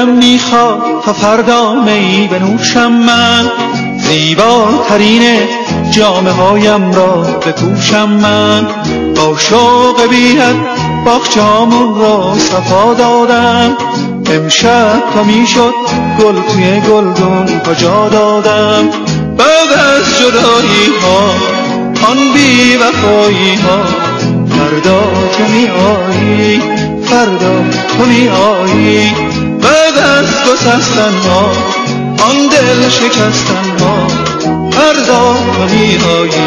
دلم میخواد تا فردا می بنوشم من، زیباترین جامه هایم را بپوشم من. با شوق بی‌حد باغچه‌هامون را صفا دادم، امشب تا میشد گل توی گلدون ها جا دادم. بعد از جدایی ها آن بی وفایی ها، فردا تو می آیی، فردا تو می آیی. بعد از گسستن ها آن دل شکستن ها، فردا تو می آیی.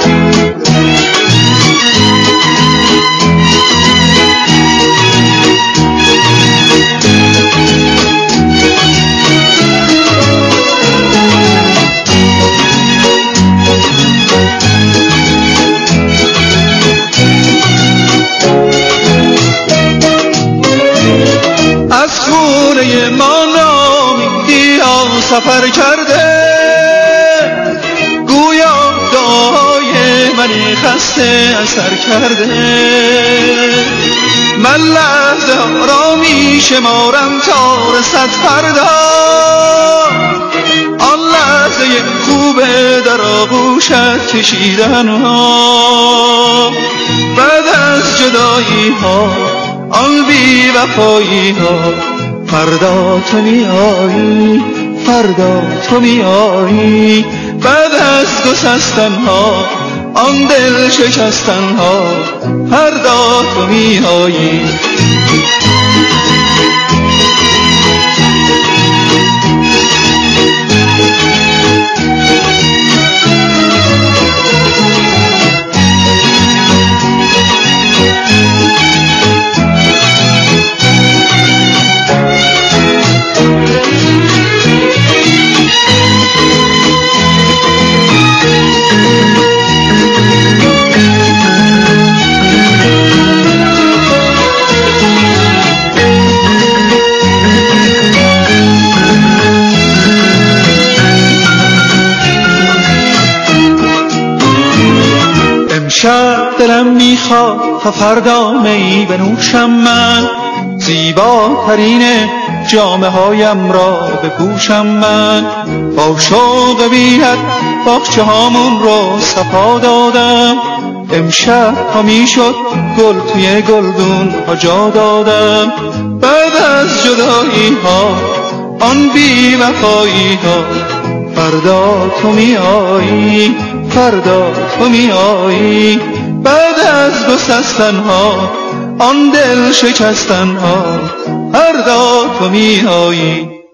از خونه ما نامیدی ها سفر کرده، گویا دعای من خسته اثر کرده. من لحظه ها را می شمارم تا رسد فردا، آن لحظه خوبه در آغوشت کشیدن ها. بعد از جدایی ها آن بی وفایی ها، فردا تو می آیی، فردا تو می آیی. بعد از گسستن ها آن دل شکستن ها، فردا تو می آیی. امشب دلم میخواد تا فردا می بنوشم من، زیباترین جامه هایم را بپوشم من. با شوق بی‌حد باغچه‌هامون را صفا دادم، امشب تا میشد گل توی گلدون ها جا دادم. بعد از جدایی ها آن بی وفایی ها، فردا تو می آیی، فردا تو می آیی. بعد از گسستن ها آن دل شکستن ها، فردا تو می آیی.